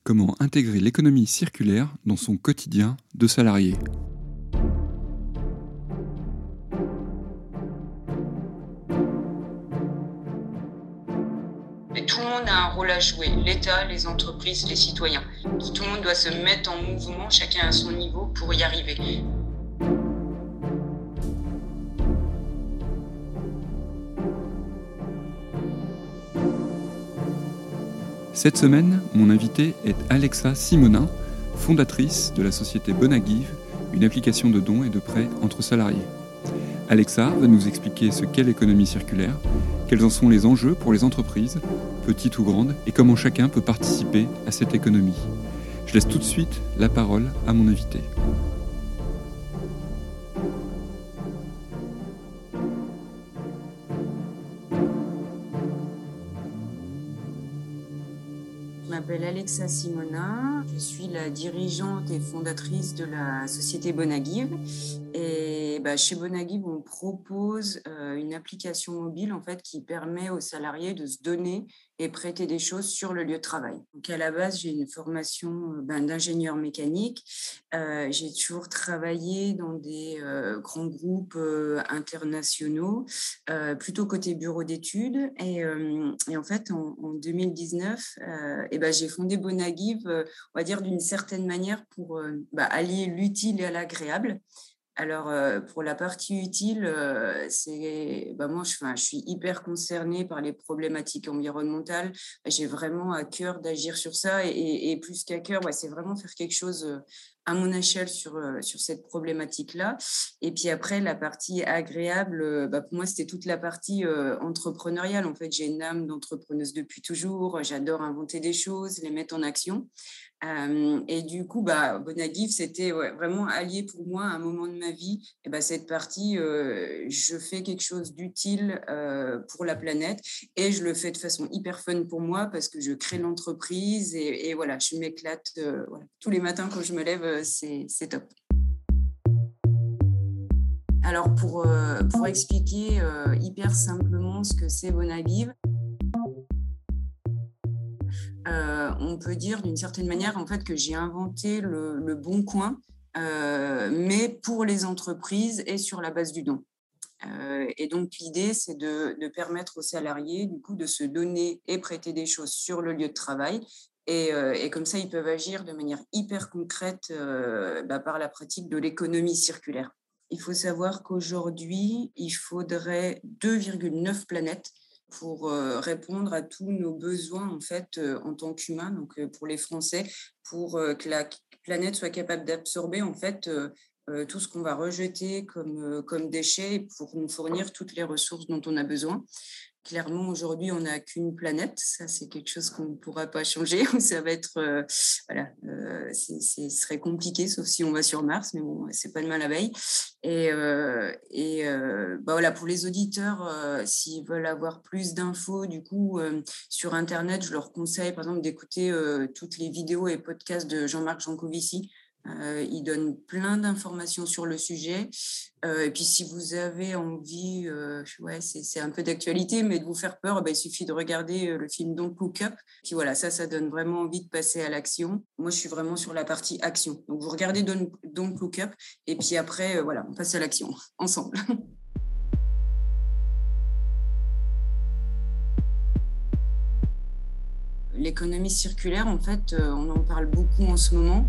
Comment intégrer l'économie circulaire dans son quotidien de salarié. Et tout le monde a un rôle à jouer, l'État, les entreprises, les citoyens. Tout le monde doit se mettre en mouvement, chacun à son niveau, pour y arriver. Cette semaine, mon invitée est Alexa Simonin, fondatrice de la société Bonagive, une application de dons et de prêts entre salariés. Alexa va nous expliquer ce qu'est l'économie circulaire, quels en sont les enjeux pour les entreprises, petites ou grandes, et comment chacun peut participer à cette économie. Je laisse tout de suite la parole à mon invité. Je m'appelle Alexa Simonin, je suis la dirigeante et fondatrice de la société Bonagive. Et chez Bonagive, on propose une application mobile en fait, qui permet aux salariés de se donner et prêter des choses sur le lieu de travail. Donc à la base, j'ai une formation d'ingénieur mécanique. J'ai toujours travaillé dans des grands groupes internationaux, plutôt côté bureau d'études. Et en fait, en 2019, j'ai fondé Bonagive, on va dire d'une certaine manière, pour allier l'utile et l'agréable. Alors, pour la partie utile, moi, je suis hyper concernée par les problématiques environnementales. J'ai vraiment à cœur d'agir sur ça et plus qu'à cœur, c'est vraiment faire quelque chose à mon échelle sur cette problématique-là. Et puis après, la partie agréable, pour moi, c'était toute la partie entrepreneuriale. En fait, j'ai une âme d'entrepreneuse depuis toujours. J'adore inventer des choses, les mettre en action. Et du coup, Bonagive, c'était vraiment allié pour moi à un moment de ma vie. Et cette partie, je fais quelque chose d'utile pour la planète et je le fais de façon hyper fun pour moi parce que je crée l'entreprise et voilà, je m'éclate. Tous les matins quand je me lève, c'est top. Alors, pour expliquer hyper simplement ce que c'est Bonagive, on peut dire d'une certaine manière en fait que j'ai inventé le bon coin, mais pour les entreprises et sur la base du don. Et donc l'idée, c'est de permettre aux salariés du coup de se donner et prêter des choses sur le lieu de travail. Et comme ça, ils peuvent agir de manière hyper concrète par la pratique de l'économie circulaire. Il faut savoir qu'aujourd'hui, il faudrait 2,9 planètes pour répondre à tous nos besoins en fait en tant qu'humains, donc pour les Français, pour que la planète soit capable d'absorber en fait tout ce qu'on va rejeter comme déchets et pour nous fournir toutes les ressources dont on a besoin. Clairement, aujourd'hui, on n'a qu'une planète. Ça, c'est quelque chose qu'on ne pourra pas changer. Ça va être, ce serait compliqué, sauf si on va sur Mars, mais bon, c'est pas demain la veille. Pour les auditeurs, s'ils veulent avoir plus d'infos, du coup, sur Internet, je leur conseille, par exemple, d'écouter toutes les vidéos et podcasts de Jean-Marc Jancovici. Il donne plein d'informations sur le sujet. Et puis, si vous avez envie, c'est un peu d'actualité, mais de vous faire peur, il suffit de regarder le film Don't Look Up. Puis voilà, ça donne vraiment envie de passer à l'action. Moi, je suis vraiment sur la partie action. Donc, vous regardez Don't Look Up, et puis après, on passe à l'action, ensemble. L'économie circulaire, en fait, on en parle beaucoup en ce moment.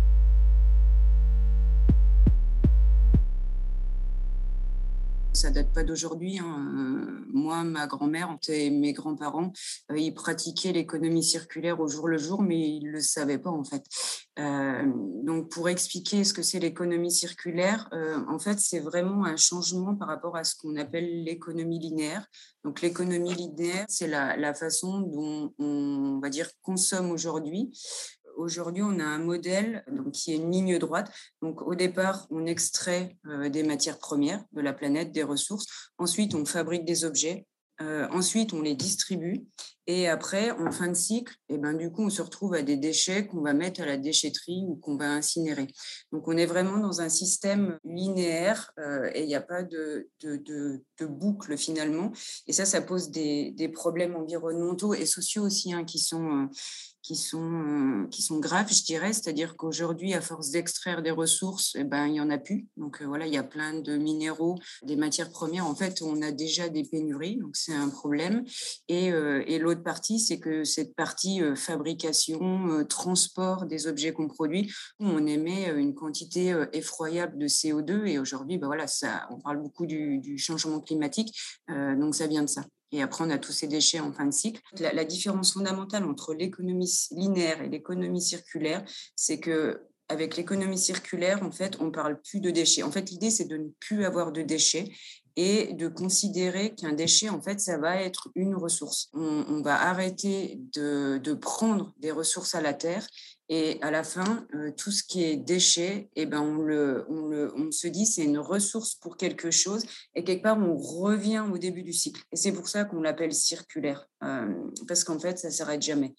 Ça date pas d'aujourd'hui. Moi, ma grand-mère et mes grands-parents, ils pratiquaient l'économie circulaire au jour le jour, mais ils le savaient pas en fait. Donc, pour expliquer ce que c'est l'économie circulaire, en fait, c'est vraiment un changement par rapport à ce qu'on appelle l'économie linéaire. Donc, l'économie linéaire, c'est la façon dont on va dire consomme aujourd'hui. Aujourd'hui, on a un modèle qui est une ligne droite. Donc, au départ, on extrait des matières premières de la planète, des ressources. Ensuite, on fabrique des objets. Ensuite, on les distribue. Et après, en fin de cycle, du coup, on se retrouve à des déchets qu'on va mettre à la déchetterie ou qu'on va incinérer. Donc, on est vraiment dans un système linéaire et il n'y a pas de boucle finalement. Et ça pose des problèmes environnementaux et sociaux aussi qui qui sont graves, je dirais. C'est-à-dire qu'aujourd'hui, à force d'extraire des ressources, eh ben, il n'y en a plus. Donc voilà, il y a plein de minéraux, des matières premières. En fait, on a déjà des pénuries, donc c'est un problème. Et l'autre partie, c'est que cette partie fabrication, transport des objets qu'on produit, on émet une quantité effroyable de CO2. Et aujourd'hui, ben voilà, ça, on parle beaucoup du changement climatique, donc ça vient de ça. Et après, on a tous ces déchets en fin de cycle. La différence fondamentale entre l'économie linéaire et l'économie circulaire, c'est que avec l'économie circulaire, en fait, on parle plus de déchets. En fait, l'idée, c'est de ne plus avoir de déchets et de considérer qu'un déchet, en fait, ça va être une ressource. On va arrêter de prendre des ressources à la terre et à la fin, tout ce qui est déchet, eh ben on se dit c'est une ressource pour quelque chose et quelque part, on revient au début du cycle. Et c'est pour ça qu'on l'appelle circulaire, parce qu'en fait, ça ne s'arrête jamais.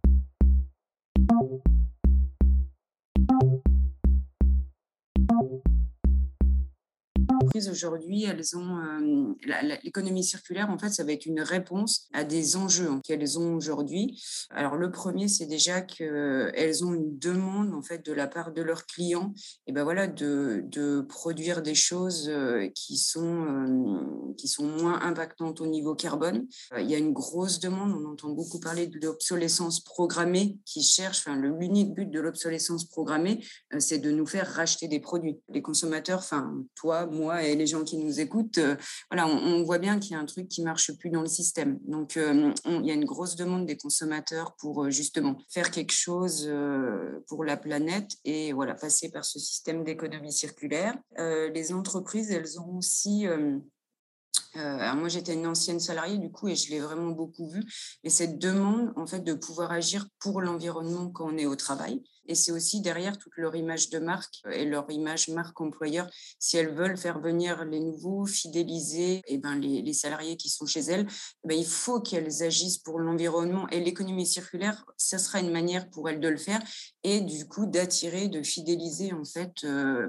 Aujourd'hui, elles ont l'économie circulaire, en fait, ça va être une réponse à des enjeux qu'elles ont aujourd'hui. Alors, le premier, c'est déjà qu'elles ont une demande, en fait, de la part de leurs clients, et ben voilà, de produire des choses qui sont moins impactantes au niveau carbone. Il y a une grosse demande, on entend beaucoup parler de l'obsolescence programmée qui cherche, enfin, l'unique but de l'obsolescence programmée, c'est de nous faire racheter des produits. Les consommateurs, enfin, toi, moi et les gens qui nous écoutent, voilà, on voit bien qu'il y a un truc qui marche plus dans le système. Donc, il y a une grosse demande des consommateurs pour justement faire quelque chose pour la planète et voilà, passer par ce système d'économie circulaire. Les entreprises, elles ont aussi... alors moi, j'étais une ancienne salariée du coup et je l'ai vraiment beaucoup vu. Et cette demande, en fait, de pouvoir agir pour l'environnement quand on est au travail. Et c'est aussi derrière toute leur image de marque et leur image marque employeur. Si elles veulent faire venir les nouveaux, fidéliser les salariés qui sont chez elles, il faut qu'elles agissent pour l'environnement. Et l'économie circulaire, ça sera une manière pour elles de le faire et du coup d'attirer, de fidéliser en fait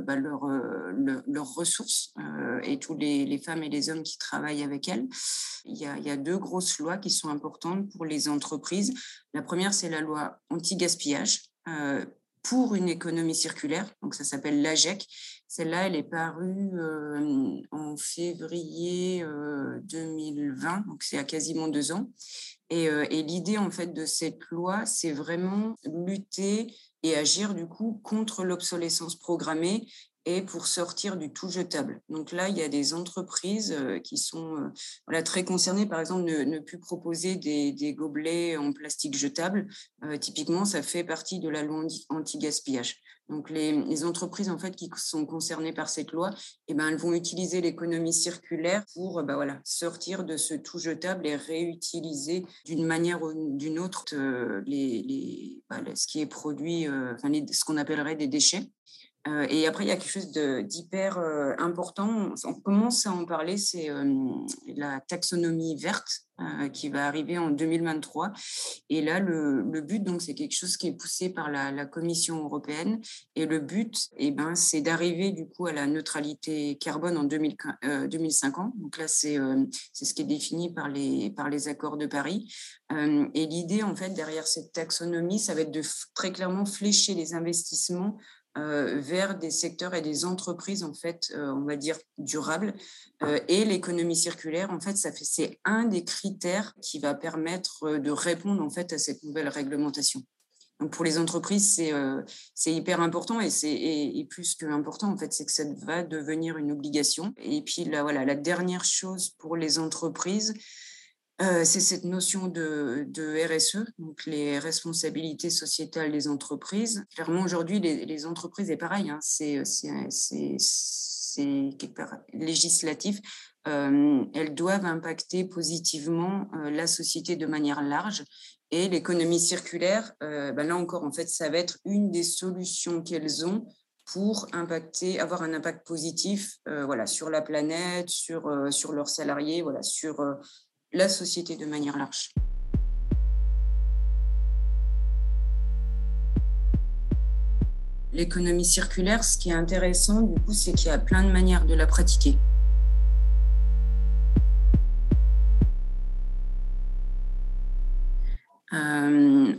leurs ressources et tous les femmes et les hommes qui travaillent avec elles. Il y a deux grosses lois qui sont importantes pour les entreprises. La première, c'est la loi anti-gaspillage pour une économie circulaire. Donc, ça s'appelle l'AGEC. Celle-là, elle est parue en février 2020, donc c'est à quasiment 2 ans. Et l'idée, en fait, de cette loi, c'est vraiment lutter et agir, du coup, contre l'obsolescence programmée et pour sortir du tout jetable. Donc là, il y a des entreprises qui sont très concernées, par exemple, ne plus proposer des gobelets en plastique jetable. Typiquement, ça fait partie de la loi anti-gaspillage. Donc les entreprises en fait, qui sont concernées par cette loi, elles vont utiliser l'économie circulaire pour sortir de ce tout jetable et réutiliser d'une manière ou d'une autre ce qui est produit, ce qu'on appellerait des déchets. Et après, il y a quelque chose d'hyper important. On commence à en parler, c'est la taxonomie verte qui va arriver en 2023. Et là, le but, donc, c'est quelque chose qui est poussé par la Commission européenne. Et le but, c'est d'arriver du coup à la neutralité carbone en 2050. Donc là, c'est ce qui est défini par les accords de Paris. Et l'idée, en fait, derrière cette taxonomie, ça va être de très clairement flécher les investissements vers des secteurs et des entreprises, en fait, on va dire, durables. Et l'économie circulaire, en fait, c'est un des critères qui va permettre de répondre, en fait, à cette nouvelle réglementation. Donc, pour les entreprises, c'est hyper important et plus que important, en fait, c'est que ça va devenir une obligation. Et puis, là, la dernière chose pour les entreprises, c'est cette notion de RSE, donc les responsabilités sociétales des entreprises. Clairement, aujourd'hui, les entreprises, est pareil, c'est quelque part législatif. Elles doivent impacter positivement la société de manière large. Et l'économie circulaire, là encore, en fait, ça va être une des solutions qu'elles ont pour avoir un impact positif sur la planète, sur leurs salariés, sur la société de manière large. L'économie circulaire, ce qui est intéressant, du coup, c'est qu'il y a plein de manières de la pratiquer.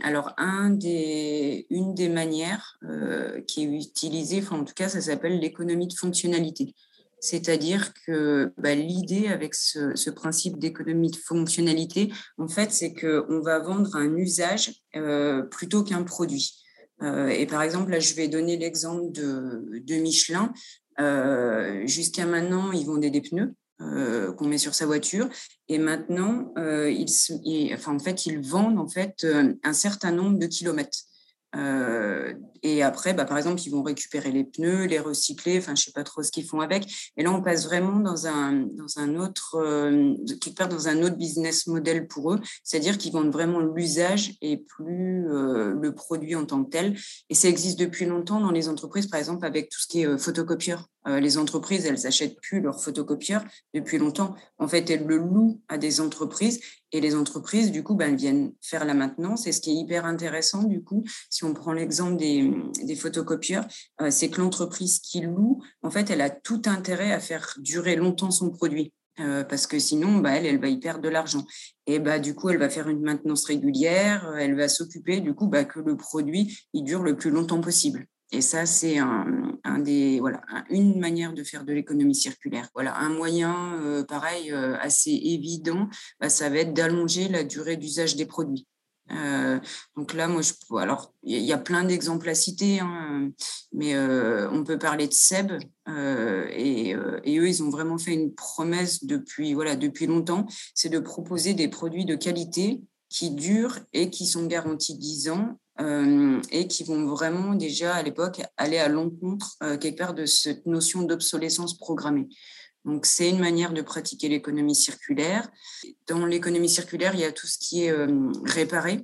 Alors, une des manières qui est utilisée, enfin, en tout cas, ça s'appelle l'économie de fonctionnalité. C'est-à-dire que l'idée avec ce principe d'économie de fonctionnalité, en fait, c'est qu'on va vendre un usage plutôt qu'un produit. Et par exemple, là, je vais donner l'exemple de Michelin. Jusqu'à maintenant, ils vendaient des pneus qu'on met sur sa voiture. Et maintenant, en fait, ils vendent en fait, un certain nombre de kilomètres. Et après, par exemple, ils vont récupérer les pneus, les recycler, enfin, je ne sais pas trop ce qu'ils font avec. Et là, on passe vraiment dans un autre, quelque part dans un autre business model pour eux, c'est-à-dire qu'ils vendent vraiment l'usage et plus le produit en tant que tel. Et ça existe depuis longtemps dans les entreprises, par exemple, avec tout ce qui est photocopieur. Les entreprises, elles n'achètent plus leurs photocopieurs depuis longtemps. En fait, elles le louent à des entreprises et les entreprises, du coup, elles viennent faire la maintenance. Et ce qui est hyper intéressant, du coup, si on prend l'exemple des photocopieurs, c'est que l'entreprise qui loue, en fait, elle a tout intérêt à faire durer longtemps son produit. Parce que sinon, elle va y perdre de l'argent. Et du coup, elle va faire une maintenance régulière, elle va s'occuper du coup que le produit il dure le plus longtemps possible. Et ça, c'est une manière de faire de l'économie circulaire. Voilà, un moyen, pareil, assez évident, ça va être d'allonger la durée d'usage des produits. Donc là, alors il y a plein d'exemples à citer, hein, mais on peut parler de Seb et eux, ils ont vraiment fait une promesse depuis longtemps, c'est de proposer des produits de qualité qui durent et qui sont garantis 10 ans. Et qui vont vraiment déjà à l'époque aller à l'encontre quelque part de cette notion d'obsolescence programmée. Donc, c'est une manière de pratiquer l'économie circulaire. Dans l'économie circulaire, il y a tout ce qui est réparé.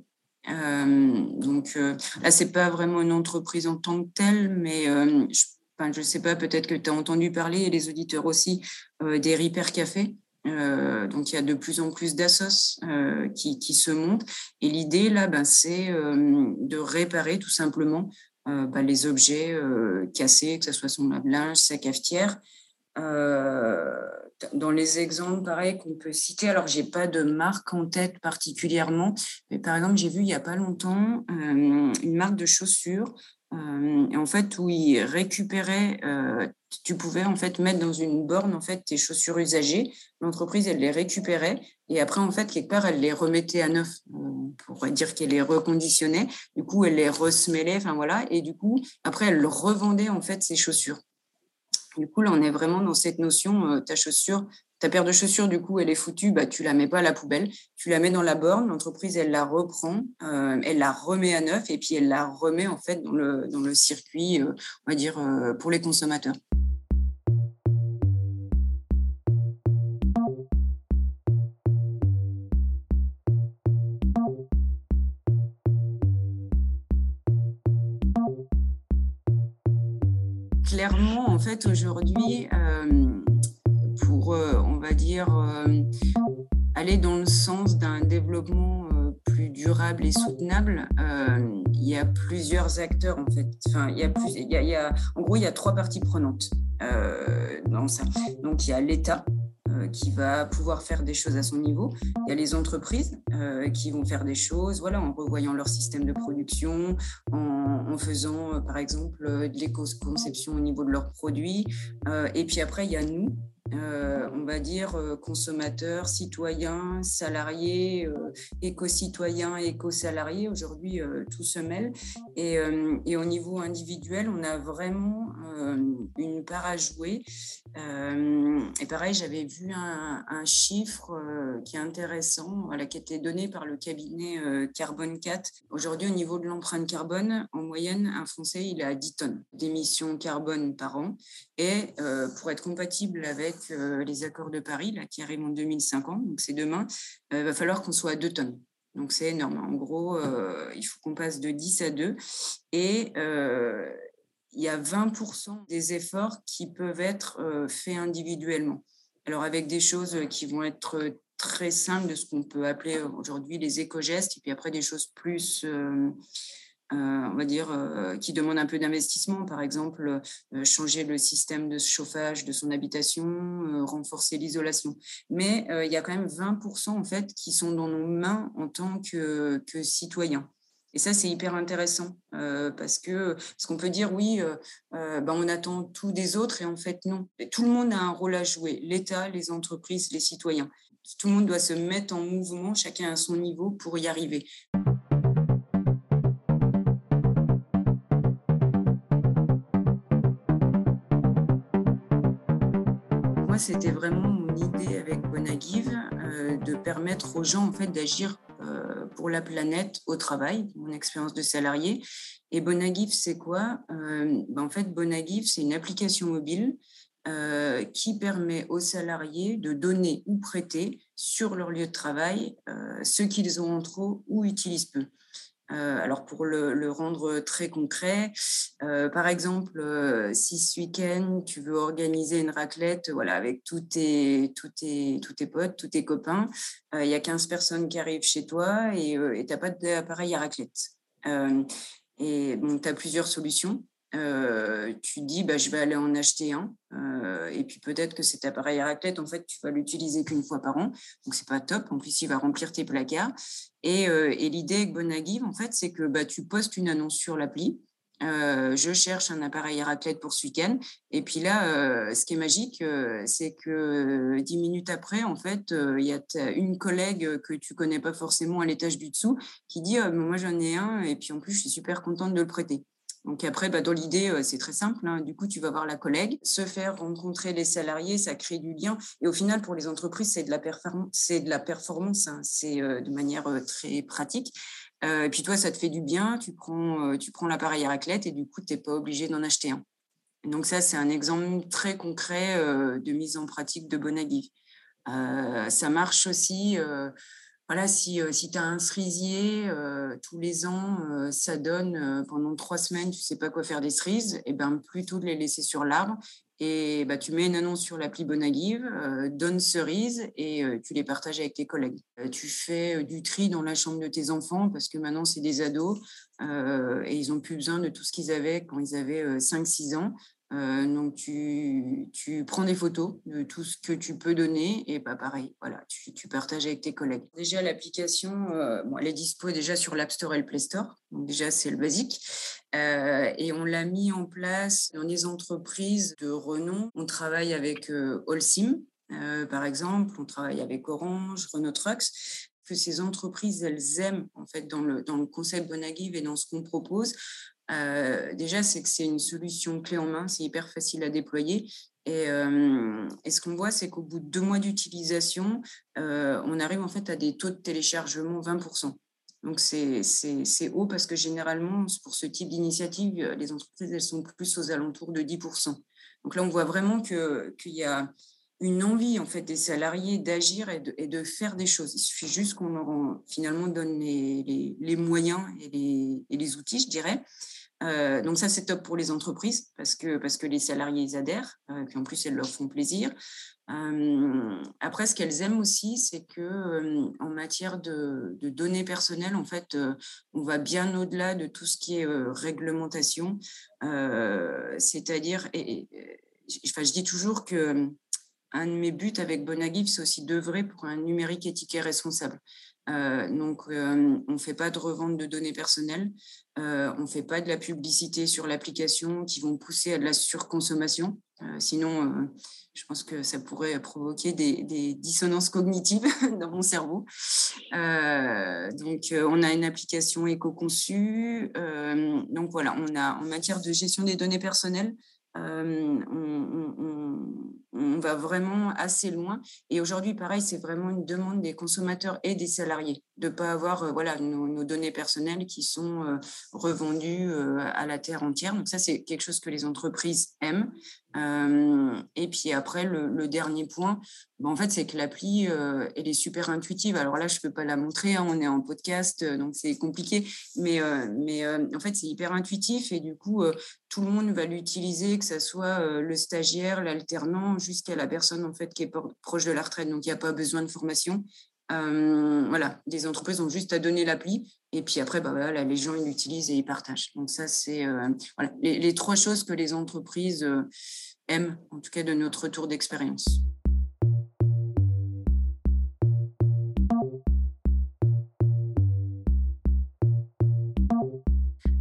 Là, ce n'est pas vraiment une entreprise en tant que telle, mais je ne sais pas, peut-être que tu as entendu parler, et les auditeurs aussi, des Repair Café. Donc, il y a de plus en plus d'assos qui se montent. Et l'idée, là, c'est de réparer tout simplement les objets cassés, que ce soit son lave-linge, sa cafetière. Dans les exemples, pareil, qu'on peut citer, alors, je n'ai pas de marque en tête particulièrement, mais par exemple, j'ai vu il n'y a pas longtemps une marque de chaussures en fait, où ils récupéraient, tu pouvais en fait mettre dans une borne en fait tes chaussures usagées. L'entreprise, elle les récupérait et après, en fait, quelque part, elle les remettait à neuf. On pourrait dire qu'elle les reconditionnait. Du coup, elle les resmellait, enfin voilà. Et du coup, après, elle revendait en fait ses chaussures. Du coup, là, on est vraiment dans cette notion, ta paire de chaussures, du coup, elle est foutue, tu la mets pas à la poubelle, tu la mets dans la borne, l'entreprise, elle la reprend, elle la remet à neuf et puis elle la remet en fait dans le circuit, on va dire, pour les consommateurs. Clairement, en fait, aujourd'hui, pour, on va dire, aller dans le sens d'un développement plus durable et soutenable, il y a plusieurs acteurs, en fait. Enfin, en gros, il y a 3 parties prenantes dans ça. Donc, il y a l'État qui va pouvoir faire des choses à son niveau. Il y a les entreprises qui vont faire des choses en revoyant leur système de production, en faisant, par exemple, de l'éco-conception au niveau de leurs produits. Et puis après, il y a nous, on va dire consommateurs, citoyens, salariés, éco-citoyens, éco-salariés. Aujourd'hui, tout se mêle. Et au niveau individuel, on a vraiment une part à jouer. Et pareil, j'avais vu un chiffre qui est intéressant, qui a été donné par le cabinet Carbone 4. Aujourd'hui, au niveau de l'empreinte carbone, en moyenne, un Français, il a 10 tonnes d'émissions carbone par an. Et pour être compatible avec les accords de Paris, là, qui arrivent en 2050, donc c'est demain, il va falloir qu'on soit à 2 tonnes. Donc, c'est énorme. En gros, il faut qu'on passe de 10 à 2. Et il y a 20% des efforts qui peuvent être faits individuellement. Alors, avec des choses qui vont être très simples, de ce qu'on peut appeler aujourd'hui les éco-gestes, et puis après des choses plus... on va dire, qui demandent un peu d'investissement, par exemple, changer le système de chauffage de son habitation, renforcer l'isolation. Mais il y a quand même 20% en fait, qui sont dans nos mains en tant que citoyens. Et ça, c'est hyper intéressant parce qu'on peut dire oui, on attend tout des autres et en fait non. Et tout le monde a un rôle à jouer, l'État, les entreprises, les citoyens. Tout le monde doit se mettre en mouvement, chacun à son niveau pour y arriver. Moi, c'était vraiment mon idée avec Bonagive, de permettre aux gens en fait d'agir pour la planète au travail, mon expérience de salarié. Et Bonagive, c'est quoi? En fait, Bonagive, c'est une application mobile qui permet aux salariés de donner ou prêter sur leur lieu de travail ce qu'ils ont en trop ou utilisent peu. Alors pour le rendre très concret, par exemple, si ce week-end tu veux organiser une raclette, voilà, avec tous tes potes, tous tes copains, il y a 15 personnes qui arrivent chez toi et tu as pas d'appareil à raclette. Et bon, tu as plusieurs solutions. Tu dis, je vais aller en acheter un. Et puis peut-être que cet appareil à raclette, en fait, tu vas l'utiliser qu'une fois par an. Donc, c'est pas top. En plus, il va remplir tes placards. Et l'idée avec Bonagive, en fait, c'est que tu postes une annonce sur l'appli. Je cherche un appareil à raclette pour ce week-end. Et puis là, ce qui est magique, c'est que 10 minutes après, en fait, il y a une collègue que tu connais pas forcément à l'étage du dessous qui dit moi j'en ai un et puis en plus je suis super contente de le prêter. Donc après, dans l'idée, c'est très simple. Hein. Du coup, tu vas voir la collègue, se faire rencontrer les salariés, ça crée du lien. Et au final, pour les entreprises, c'est de la performance. Hein. C'est de manière très pratique. Et puis toi, ça te fait du bien. Tu prends l'appareil à raclette et du coup, tu n'es pas obligé d'en acheter un. Et donc ça, c'est un exemple très concret de mise en pratique de Bonagive. Ça marche aussi. Voilà, si tu as un cerisier, tous les ans, ça donne pendant 3 semaines, tu ne sais pas quoi faire des cerises, et plutôt de les laisser sur l'arbre. Et tu mets une annonce sur l'appli Bonagive, donne cerises et tu les partages avec tes collègues. Tu fais du tri dans la chambre de tes enfants parce que maintenant, c'est des ados et ils n'ont plus besoin de tout ce qu'ils avaient quand ils avaient 5-6 ans. Donc, tu prends des photos de tout ce que tu peux donner et pareil, voilà, tu partages avec tes collègues. Déjà, l'application, elle est dispo déjà sur l'App Store et le Play Store. Donc, déjà, c'est le basique. Et on l'a mis en place dans les entreprises de renom. On travaille avec Holcim, par exemple. On travaille avec Orange, Renault Trucks. Que ces entreprises, elles aiment en fait dans le concept Bonagive et dans ce qu'on propose. Déjà, c'est que c'est une solution clé en main, c'est hyper facile à déployer. Et ce qu'on voit, c'est qu'au bout de 2 mois d'utilisation, on arrive en fait à des taux de téléchargement 20%. Donc, c'est haut parce que généralement, pour ce type d'initiative, les entreprises, elles sont plus aux alentours de 10%. Donc là, on voit vraiment qu'il y a une envie en fait des salariés d'agir et de faire des choses. Il suffit juste qu'on leur finalement donne les moyens et les outils, je dirais. Donc ça, c'est top pour les entreprises parce que les salariés, ils adhèrent. Puis en plus, elles leur font plaisir. Après, ce qu'elles aiment aussi, c'est que en matière de données personnelles, en fait, on va bien au-delà de tout ce qui est réglementation. C'est-à-dire, je dis toujours que un de mes buts avec Bonagive, c'est aussi d'œuvrer pour un numérique éthique et responsable. Donc, on ne fait pas de revente de données personnelles, on ne fait pas de la publicité sur l'application qui vont pousser à de la surconsommation. Sinon, je pense que ça pourrait provoquer des dissonances cognitives dans mon cerveau. Donc, on a une application éco-conçue. Donc, voilà, en matière de gestion des données personnelles, on va vraiment assez loin. Et aujourd'hui, pareil, c'est vraiment une demande des consommateurs et des salariés de ne pas avoir nos données personnelles qui sont revendues à la terre entière. Donc ça, c'est quelque chose que les entreprises aiment. Et puis après, le dernier point, en fait, c'est que l'appli, elle est super intuitive. Alors là, je ne peux pas la montrer, hein, on est en podcast, donc c'est compliqué. Mais en fait, c'est hyper intuitif et du coup, tout le monde va l'utiliser, que ce soit le stagiaire, l'alternant, jusqu'à la personne en fait qui est proche de la retraite. Donc, il n'y a pas besoin de formation. Voilà, des entreprises ont juste à donner l'appli et puis après, les gens ils l'utilisent et ils partagent. Donc ça, c'est voilà, les 3 choses que les entreprises aiment, en tout cas de notre retour d'expérience.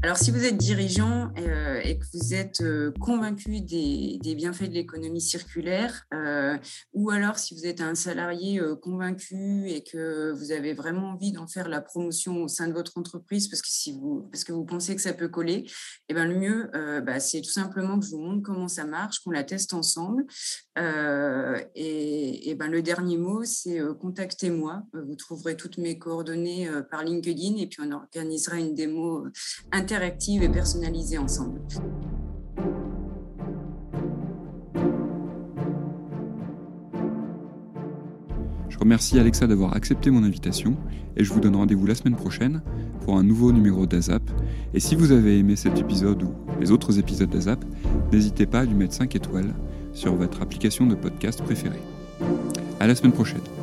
Alors, si vous êtes dirigeant et que vous êtes convaincu des bienfaits de l'économie circulaire, ou alors si vous êtes un salarié convaincu et que vous avez vraiment envie d'en faire la promotion au sein de votre entreprise parce que vous pensez que ça peut coller, eh ben, le mieux, c'est tout simplement que je vous montre comment ça marche, qu'on la teste ensemble. Le dernier mot, c'est contactez-moi. Vous trouverez toutes mes coordonnées par LinkedIn et puis on organisera une démo interactive et personnalisée ensemble. Je remercie Alexa d'avoir accepté mon invitation et je vous donne rendez-vous la semaine prochaine pour un nouveau numéro d'AZAP. Et si vous avez aimé cet épisode ou les autres épisodes d'AZAP, n'hésitez pas à lui mettre 5 étoiles sur votre application de podcast préférée. À la semaine prochaine.